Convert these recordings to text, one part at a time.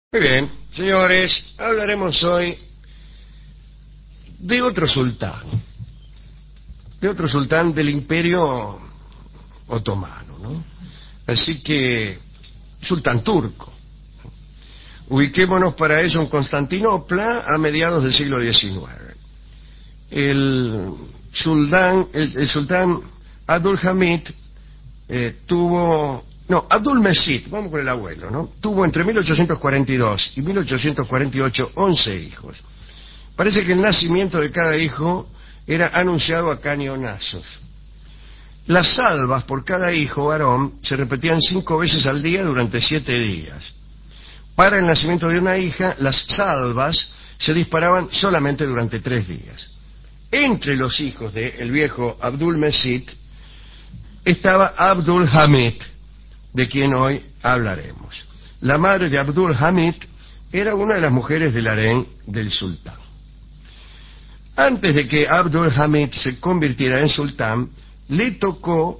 Muy bien, señores, hablaremos hoy de otro sultán del Imperio Otomano, ¿no? Así que, sultán turco. Ubiquémonos para eso en Constantinopla a mediados del siglo XIX. El sultán Abdülhamid Abdülmecid, vamos con el abuelo, ¿no? Tuvo entre 1842 y 1848 11 hijos. Parece que el nacimiento de cada hijo era anunciado a cañonazos. Las salvas por cada hijo varón se repetían 5 veces al día durante 7 días. Para el nacimiento de una hija, las salvas se disparaban solamente durante 3 días. Entre los hijos del viejo Abdülmecid estaba Abdülhamid, de quien hoy hablaremos. La madre de Abdülhamid era una de las mujeres del harén del sultán. Antes de que Abdülhamid se convirtiera en sultán, le tocó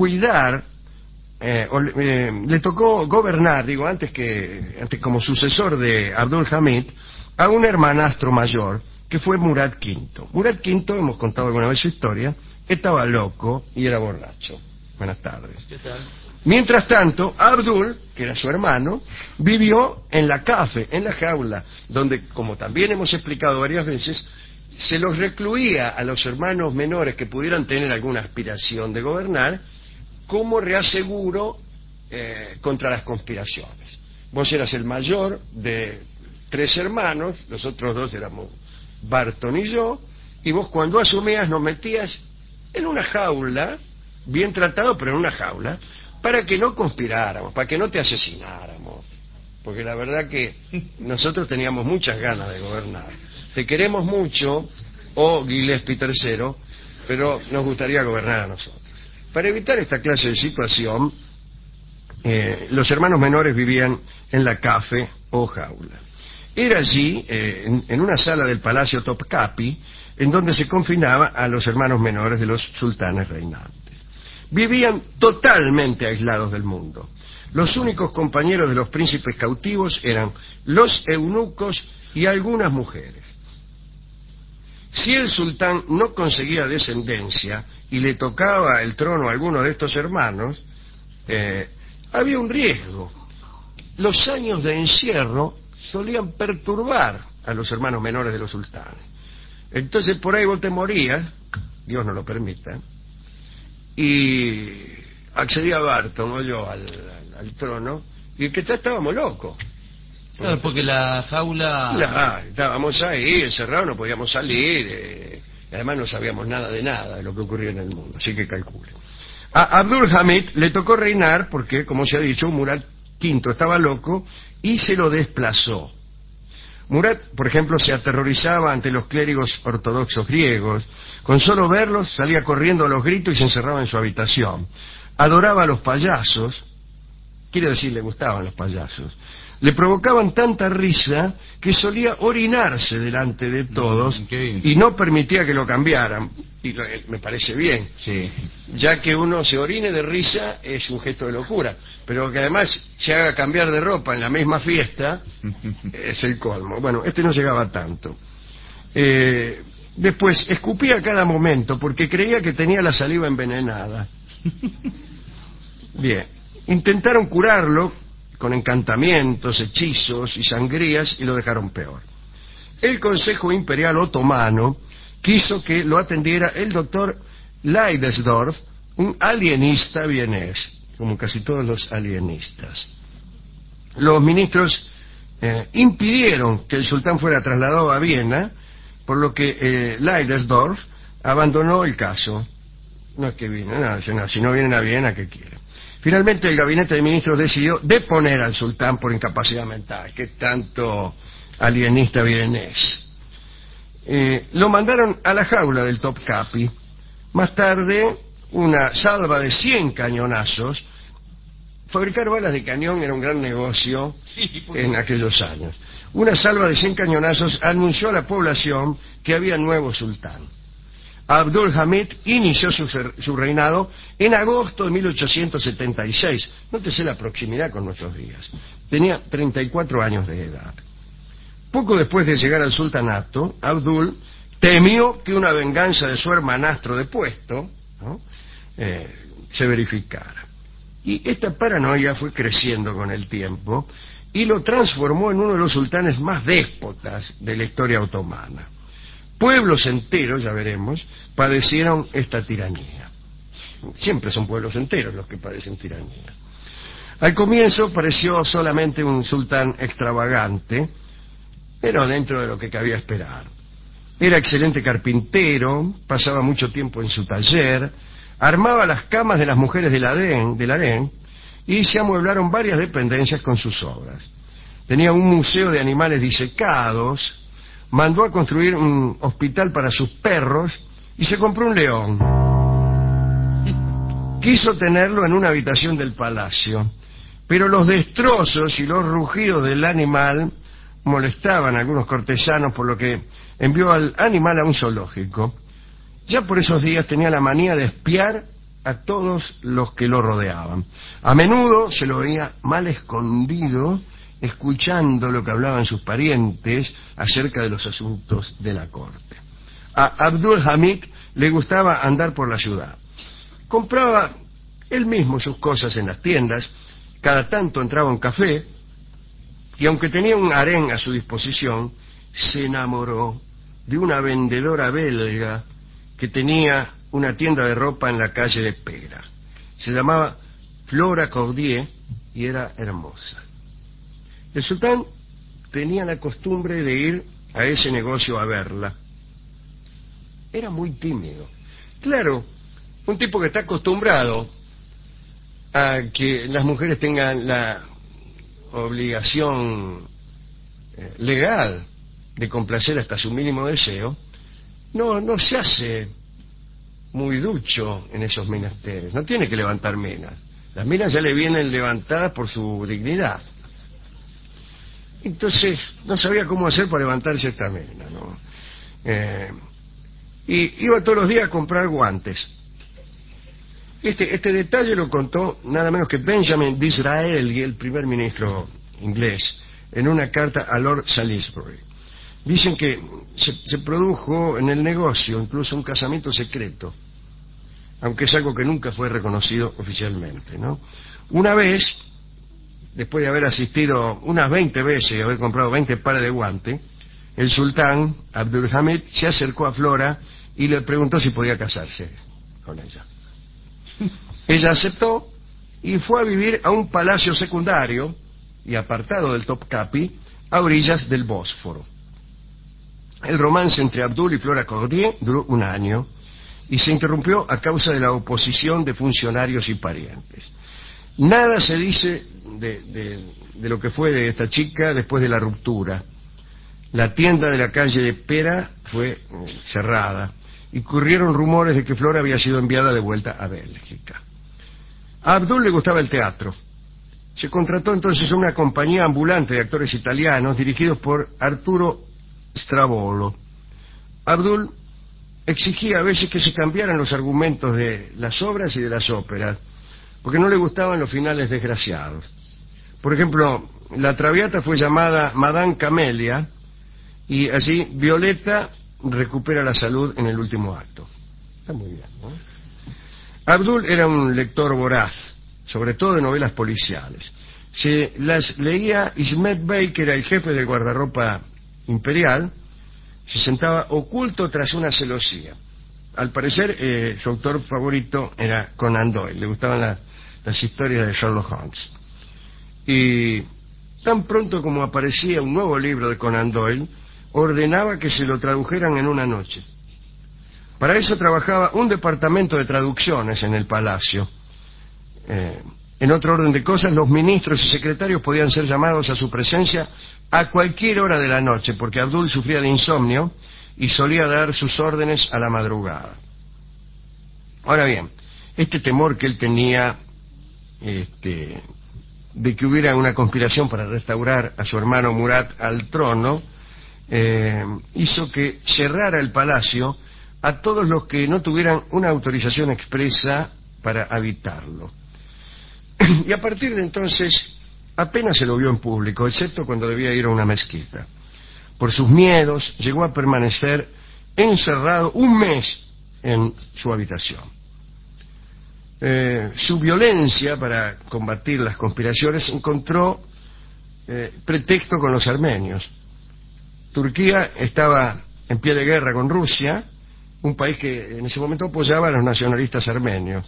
le tocó gobernar, antes como sucesor de Abdülhamid, a un hermanastro mayor, que fue Murad V. Murad V, hemos contado alguna vez su historia, estaba loco y era borracho. Buenas tardes. ¿Qué tal? Mientras tanto, Abdul, que era su hermano, vivió en la cafe, en la jaula, donde, como también hemos explicado varias veces, se los recluía a los hermanos menores que pudieran tener alguna aspiración de gobernar, como reaseguro contra las conspiraciones. Vos eras el mayor de 3 hermanos, los otros 2 éramos Barton y yo, y vos cuando asumías nos metías en una jaula, bien tratado, pero en una jaula, para que no conspiráramos, para que no te asesináramos, porque la verdad que nosotros teníamos muchas ganas de gobernar. Te queremos mucho, Gillespie III, pero nos gustaría gobernar a nosotros. Para evitar esta clase de situación, los hermanos menores vivían en la cafe o jaula. Era allí, en una sala del Palacio Topkapi, en donde se confinaba a los hermanos menores de los sultanes reinantes. Vivían totalmente aislados del mundo. Los únicos compañeros de los príncipes cautivos eran los eunucos y algunas mujeres. Si el sultán no conseguía descendencia y le tocaba el trono a alguno de estos hermanos, había un riesgo. Los años de encierro solían perturbar a los hermanos menores de los sultanes. Entonces por ahí vos te morías, Dios no lo permita, y accedía Barton o yo al trono, y el que estábamos locos. Claro, porque la jaula... estábamos ahí encerrados, no podíamos salir, y además no sabíamos nada de lo que ocurría en el mundo, así que calculen. A Abdülhamid le tocó reinar porque, como se ha dicho, Murad V estaba loco y se lo desplazó. Murad, por ejemplo, se aterrorizaba ante los clérigos ortodoxos griegos. Con solo verlos salía corriendo a los gritos y se encerraba en su habitación. Adoraba a los payasos, quiere decir, le gustaban los payasos. Le provocaban tanta risa que solía orinarse delante de todos y no permitía que lo cambiaran. Y me parece bien, sí, ya que uno se orine de risa es un gesto de locura, pero que además se haga cambiar de ropa en la misma fiesta es el colmo. Bueno, no llegaba tanto. Después escupía a cada momento porque creía que tenía la saliva envenenada. Bien, intentaron curarlo con encantamientos, hechizos y sangrías y lo dejaron peor. El Consejo Imperial Otomano quiso que lo atendiera el doctor Leidesdorf, un alienista vienés, como casi todos los alienistas. Los ministros impidieron que el sultán fuera trasladado a Viena, por lo que Leidesdorf abandonó el caso. No es que vienen, si no vienen a Viena, ¿qué quieren? Finalmente el gabinete de ministros decidió deponer al sultán por incapacidad mental. ¿Qué tanto alienista vienés? Lo mandaron a la jaula del Topkapi. Más tarde, una salva de 100 cañonazos. Fabricar balas de cañón era un gran negocio en aquellos años. Una salva de 100 cañonazos anunció a la población que había nuevo sultán. Abdul Hamid inició su reinado en agosto de 1876. Nótese la proximidad con nuestros días. Tenía 34 años de edad. Poco después de llegar al sultanato, Abdul temió que una venganza de su hermanastro depuesto, ¿no?, se verificara. Y esta paranoia fue creciendo con el tiempo y lo transformó en uno de los sultanes más déspotas de la historia otomana. Pueblos enteros, ya veremos, padecieron esta tiranía. Siempre son pueblos enteros los que padecen tiranía. Al comienzo pareció solamente un sultán extravagante, pero dentro de lo que cabía esperar. Era excelente carpintero, pasaba mucho tiempo en su taller, armaba las camas de las mujeres del harén y se amueblaron varias dependencias con sus obras. Tenía un museo de animales disecados, mandó a construir un hospital para sus perros y se compró un león. Quiso tenerlo en una habitación del palacio, pero los destrozos y los rugidos del animal molestaban a algunos cortesanos, por lo que envió al animal a un zoológico. Ya por esos días tenía la manía de espiar a todos los que lo rodeaban. A menudo se lo veía mal escondido, escuchando lo que hablaban sus parientes acerca de los asuntos de la corte. A Abdul Hamid le gustaba andar por la ciudad. Compraba él mismo sus cosas en las tiendas, cada tanto entraba a un café, y aunque tenía un harén a su disposición, se enamoró de una vendedora belga que tenía una tienda de ropa en la calle de Pera. Se llamaba Flora Cordier y era hermosa. El sultán tenía la costumbre de ir a ese negocio a verla. Era muy tímido. Claro, un tipo que está acostumbrado a que las mujeres tengan la obligación legal de complacer hasta su mínimo deseo, no se hace muy ducho en esos menesteres. No tiene que levantar minas. Las minas ya le vienen levantadas por su dignidad. Entonces no sabía cómo hacer para levantarse esta mina, ¿no? Y iba todos los días a comprar guantes. Este detalle lo contó nada menos que Benjamin Disraeli, el primer ministro inglés, en una carta a Lord Salisbury. Dicen que se produjo en el negocio incluso un casamiento secreto, aunque es algo que nunca fue reconocido oficialmente, ¿no? Una vez, después de haber asistido unas 20 veces y haber comprado 20 pares de guantes, el sultán Abdul Hamid se acercó a Flora y le preguntó si podía casarse con ella. Ella aceptó y fue a vivir a un palacio secundario y apartado del Topkapi, a orillas del Bósforo. El romance entre Abdul y Flora Cordier duró un año y se interrumpió a causa de la oposición de funcionarios y parientes. Nada se dice de lo que fue de esta chica después de la ruptura. La tienda de la calle de Pera fue cerrada y corrieron rumores de que Flora había sido enviada de vuelta a Bélgica. A Abdul le gustaba el teatro. Se contrató entonces una compañía ambulante de actores italianos dirigidos por Arturo Stravolo. Abdul exigía a veces que se cambiaran los argumentos de las obras y de las óperas, porque no le gustaban los finales desgraciados. Por ejemplo, la Traviata fue llamada Madame Camelia, y así Violeta recupera la salud en el último acto. Está muy bien, ¿no? Abdul era un lector voraz, sobre todo de novelas policiales. Se las leía Ismet Bey, que era el jefe del guardarropa imperial. Se sentaba oculto tras una celosía. Al parecer, su autor favorito era Conan Doyle. Le gustaban las historias de Sherlock Holmes. Y tan pronto como aparecía un nuevo libro de Conan Doyle, ordenaba que se lo tradujeran en una noche. Para eso trabajaba un departamento de traducciones en el palacio. En otro orden de cosas, los ministros y secretarios podían ser llamados a su presencia a cualquier hora de la noche, porque Abdul sufría de insomnio y solía dar sus órdenes a la madrugada. Ahora bien, este temor que él tenía de que hubiera una conspiración para restaurar a su hermano Murat al trono, hizo que cerrara el palacio a todos los que no tuvieran una autorización expresa para habitarlo. Y a partir de entonces apenas se lo vio en público, excepto cuando debía ir a una mezquita. Por sus miedos llegó a permanecer encerrado un mes en su habitación. Su violencia para combatir las conspiraciones encontró pretexto con los armenios. Turquía estaba en pie de guerra con Rusia, un país que en ese momento apoyaba a los nacionalistas armenios.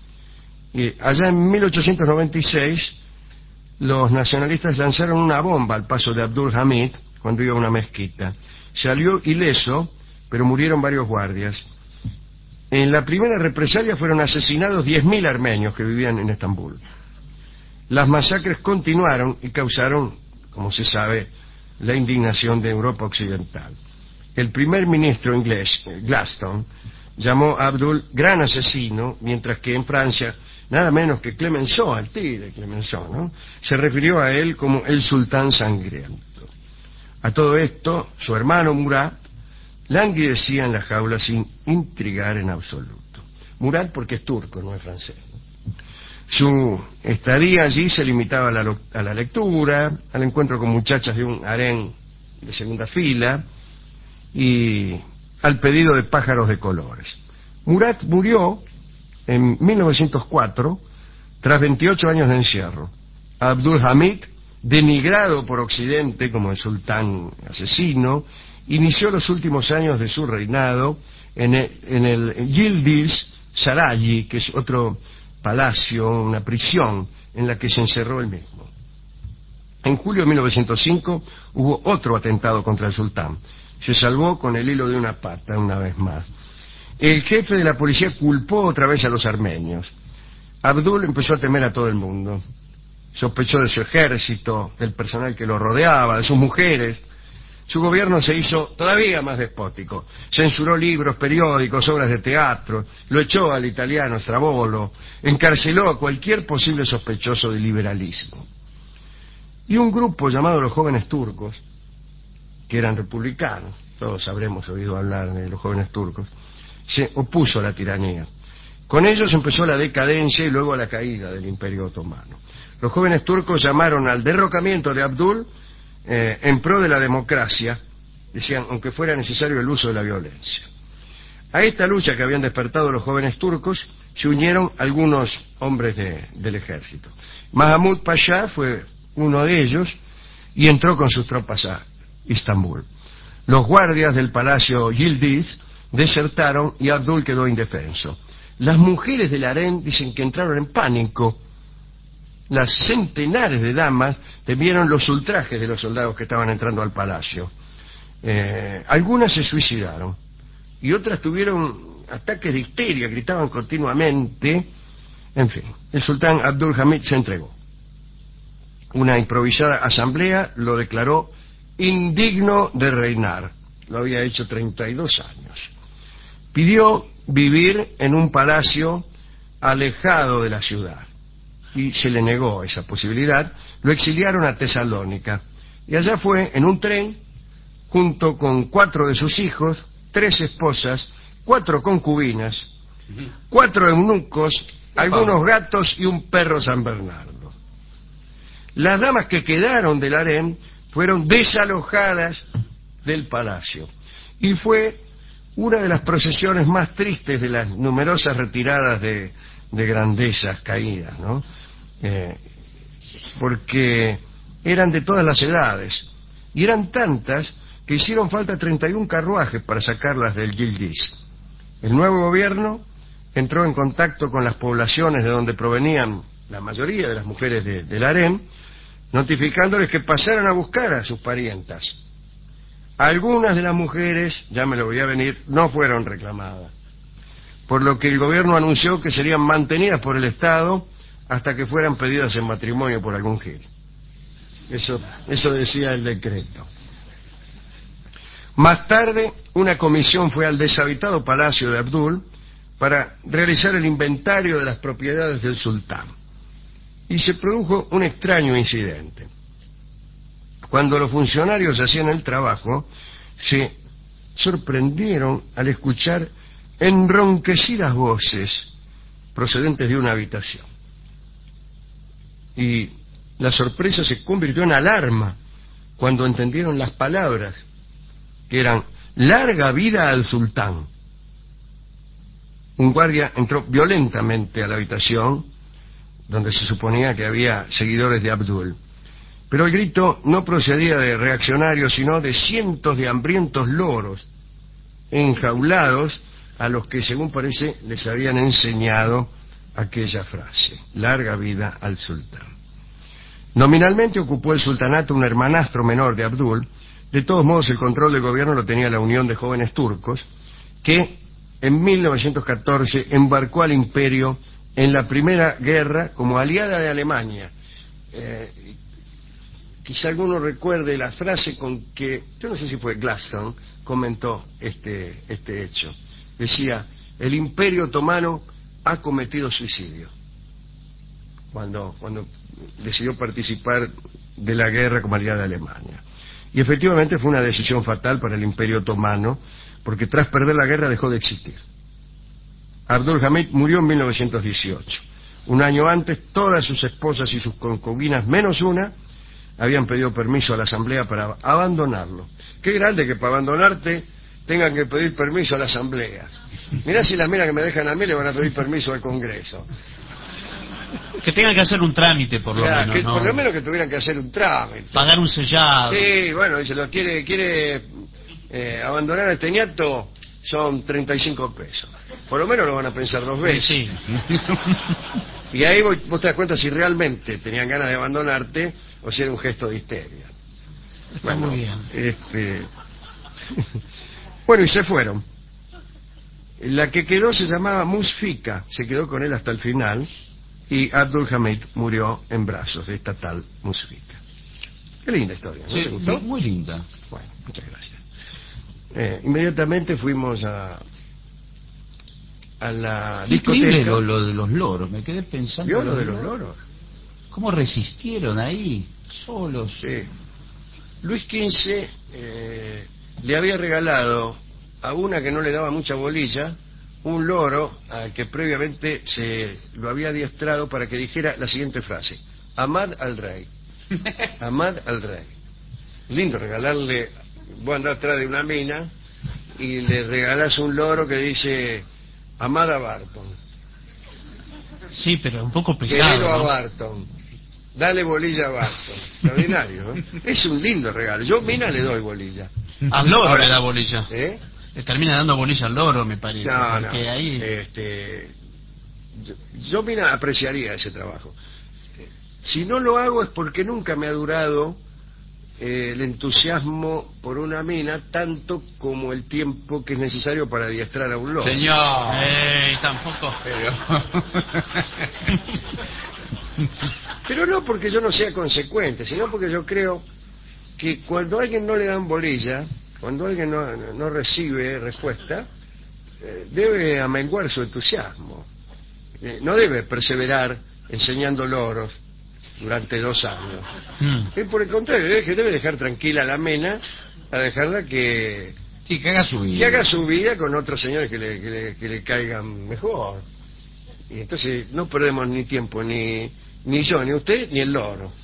Y allá en 1896 los nacionalistas lanzaron una bomba al paso de Abdul Hamid cuando iba a una mezquita. Salió ileso, pero murieron varios guardias. En la primera represalia fueron asesinados 10.000 armenios que vivían en Estambul. Las masacres continuaron y causaron, como se sabe, la indignación de Europa Occidental. El primer ministro inglés, Gladstone, llamó a Abdul gran asesino, mientras que en Francia, nada menos que Clemenceau, al tigre Clemenceau, ¿no?, se refirió a él como el sultán sangriento. A todo esto, su hermano Murat languidecía en la jaula sin intrigar en absoluto. Murat porque es turco, no es francés. Su estadía allí se limitaba a la lectura, al encuentro con muchachas de un harén de segunda fila y al pedido de pájaros de colores. Murat murió en 1904 tras 28 años de encierro. Abdul Hamid, denigrado por Occidente como el sultán asesino, inició los últimos años de su reinado en el Yildiz Sarayi, que es otro palacio, una prisión en la que se encerró él mismo. En julio de 1905 hubo otro atentado contra el sultán. Se salvó con el hilo de una pata una vez más. El jefe de la policía culpó otra vez a los armenios. Abdul empezó a temer a todo el mundo. Sospechó de su ejército, del personal que lo rodeaba, de sus mujeres. Su gobierno se hizo todavía más despótico. Censuró libros, periódicos, obras de teatro, lo echó al italiano Strabolo, encarceló a cualquier posible sospechoso de liberalismo. Y un grupo llamado los Jóvenes Turcos, que eran republicanos, todos habremos oído hablar de los Jóvenes Turcos, se opuso a la tiranía. Con ellos empezó la decadencia y luego la caída del Imperio Otomano. Los Jóvenes Turcos llamaron al derrocamiento de Abdul en pro de la democracia, decían, aunque fuera necesario el uso de la violencia. A esta lucha que habían despertado los Jóvenes Turcos se unieron algunos hombres del ejército. Mahmud Pasha fue uno de ellos y entró con sus tropas a Istambul. Los guardias del palacio Yildiz desertaron y Abdul quedó indefenso. Las mujeres del harén dicen que entraron en pánico. Las centenares de damas temieron los ultrajes de los soldados que estaban entrando al palacio. Algunas se suicidaron y otras tuvieron ataques de histeria, gritaban continuamente. En fin, el sultán Abdul Hamid se entregó. Una improvisada asamblea lo declaró indigno de reinar. Lo había hecho 32 años. Pidió vivir en un palacio alejado de la ciudad y se le negó esa posibilidad. Lo exiliaron a Tesalónica y allá fue en un tren junto con 4 de sus hijos, 3 esposas, 4 concubinas, 4 eunucos, algunos gatos y un perro San Bernardo. Las damas que quedaron del harén fueron desalojadas del palacio y fue una de las procesiones más tristes de las numerosas retiradas de grandezas caídas, ¿no? Porque eran de todas las edades y eran tantas que hicieron falta 31 carruajes para sacarlas del Yildiz. El nuevo gobierno entró en contacto con las poblaciones de donde provenían la mayoría de las mujeres del harén, notificándoles que pasaran a buscar a sus parientas. Algunas de las mujeres, ya me lo voy a venir, no fueron reclamadas, por lo que el gobierno anunció que serían mantenidas por el Estado hasta que fueran pedidas en matrimonio por algún gil. Eso decía el decreto. Más tarde, una comisión fue al deshabitado palacio de Abdul para realizar el inventario de las propiedades del sultán. Y se produjo un extraño incidente. Cuando los funcionarios hacían el trabajo, se sorprendieron al escuchar enronquecidas voces procedentes de una habitación. Y la sorpresa se convirtió en alarma cuando entendieron las palabras, que eran "larga vida al sultán". Un guardia entró violentamente a la habitación donde se suponía que había seguidores de Abdul. Pero el grito no procedía de reaccionarios, sino de cientos de hambrientos loros enjaulados a los que, según parece, les habían enseñado aquella frase: larga vida al sultán. Nominalmente ocupó el sultanato un hermanastro menor de Abdul. De todos modos, el control del gobierno lo tenía la Unión de Jóvenes Turcos, que en 1914 embarcó al imperio en la Primera Guerra como aliada de Alemania. Quizá alguno recuerde la frase con que, yo no sé si fue Gladstone, comentó este hecho. Decía: el Imperio Otomano ha cometido suicidio, cuando decidió participar de la guerra como aliada de Alemania. Y efectivamente fue una decisión fatal para el Imperio Otomano, porque tras perder la guerra dejó de existir. Abdul Hamid murió en 1918. Un año antes, todas sus esposas y sus concubinas, menos una, habían pedido permiso a la Asamblea para abandonarlo. Qué grande que para abandonarte tengan que pedir permiso a la Asamblea. Mirá si las minas que me dejan a mí le van a pedir permiso al Congreso. Que tengan que hacer un trámite, por lo menos, que, ¿no? por lo menos que tuvieran que hacer un trámite. Pagar un sellado. Sí, bueno, dice, lo quiere abandonar a este ñato, son 35 pesos. Por lo menos lo van a pensar dos veces. Sí. Y ahí vos te das cuenta si realmente tenían ganas de abandonarte o si era un gesto de histeria. Está muy bien. Bueno, y se fueron. La que quedó se llamaba Musfika, se quedó con él hasta el final, y Abdul Hamid murió en brazos de esta tal Musfika. Qué linda historia, ¿no? Sí, ¿Te gustó? muy linda. Bueno, muchas gracias. Inmediatamente fuimos a la discoteca. Increíble lo de los loros, me quedé pensando. ¿Vio lo de los loros? ¿Cómo resistieron ahí, solos? Sí. Luis XV le había regalado a una que no le daba mucha bolilla un loro al que previamente se lo había adiestrado para que dijera la siguiente frase: amad al rey. Amad al rey. Lindo regalarle, vos andás atrás de una mina y le regalás un loro que dice amad a Barton. Sí, pero un poco pesado, Querido a ¿no? Barton, dale bolilla a Barton. Extraordinario, ¿no? Es un lindo regalo. Yo mina le doy bolilla. Al loro Ahora, le da bolilla. ¿eh? Le termina dando bolilla al loro, me parece. No, porque no. ahí... Yo mina apreciaría ese trabajo. Si no lo hago es porque nunca me ha durado el entusiasmo por una mina tanto como el tiempo que es necesario para adiestrar a un loro. Señor. Tampoco. Pero no porque yo no sea consecuente, sino porque yo creo que cuando a alguien no le dan bolilla, cuando alguien no recibe respuesta, debe amenguar su entusiasmo. No debe perseverar enseñando loros durante 2 años. Por el contrario, debe dejar tranquila a la mena, a dejarla que haga su vida. Que haga su vida con otros señores que le caigan mejor. Y entonces no perdemos ni tiempo, ni yo, ni usted, ni el loro.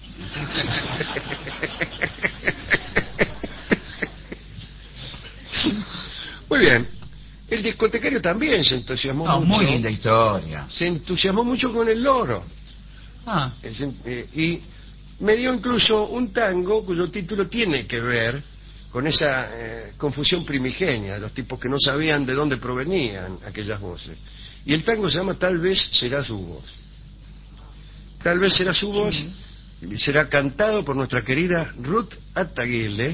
Muy bien. El discotecario también se entusiasmó mucho. Muy linda historia. Se entusiasmó mucho con el loro. Y me dio incluso un tango cuyo título tiene que ver con esa confusión primigenia de los tipos que no sabían de dónde provenían aquellas voces. Y el tango se llama Tal vez será su voz. Tal vez será su voz, y será cantado por nuestra querida Ruth Attaguile.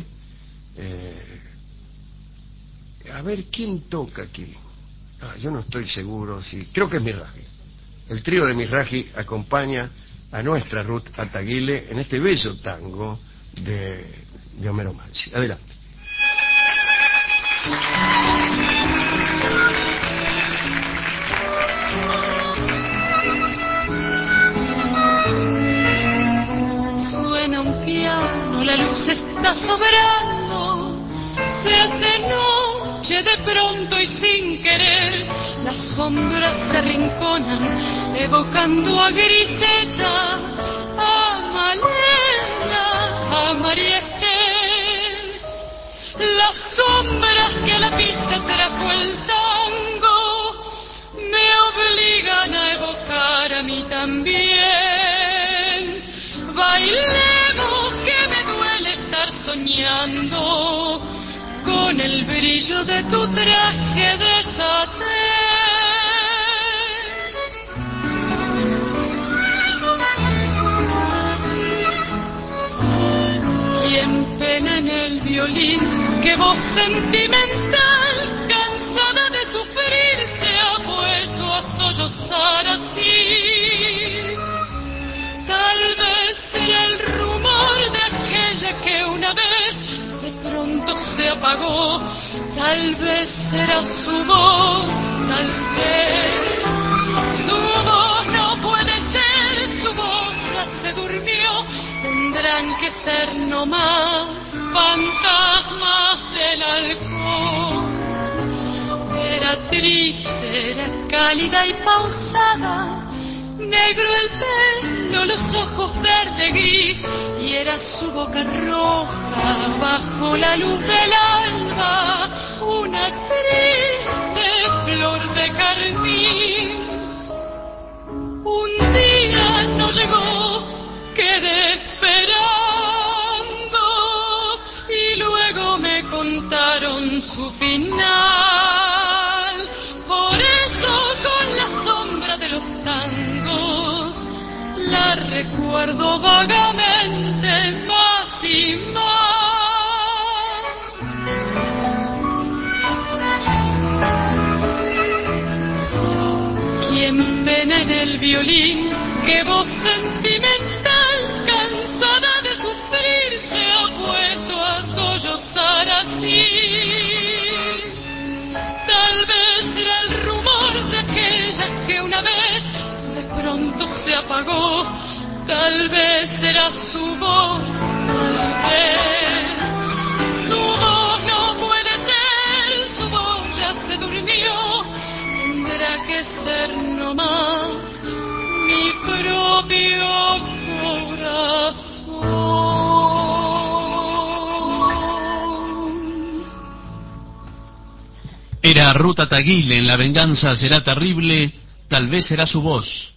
A ver, ¿quién toca aquí? Yo no estoy seguro, creo que es Miraji. El trío de Miraji acompaña a nuestra Ruth Attaguile en este bello tango de Homero Mansi. Adelante. Suena un piano, la luz está sobrando, se hace noche noche de pronto y sin querer las sombras se arrinconan evocando a Griseta, a Malena, a María Estel. Las sombras que a la pista trajo el tango me obligan a evocar a mí también. Bailemos que me duele estar soñando con el brillo de tu traje de satén. ¿Quién pena en el violín? ¿Qué voz sentimental, cansada de sufrir, se ha vuelto a sollozar así? Tal vez será el rumor de aquella que una vez de pronto se apagó. Tal vez será su voz, tal vez. Su voz no puede ser, su voz ya se durmió. Tendrán que ser nomás fantasmas del alcohol. Era triste, era cálida y pausada. Negro el pelo, los ojos verde gris, y era su boca roja bajo la luz del alba, una triste flor de carmín. Un día no llegó, quedé esperando, y luego me contaron su final. Por eso con la sombra de los tangos la recuerdo vagamente más y más. ¿Quién pena en el violín? ¿Qué voz sentimental, cansada de sufrir, se ha puesto a sollozar así? Tal vez era el rumor de aquella que una vez de pronto se apagó. Tal vez era su voz, tal vez. Su voz no puede ser, su voz ya se durmió. Tendrá que ser nomás mi propio corazón. Era Ruta Taguile en La venganza será terrible, tal vez será su voz.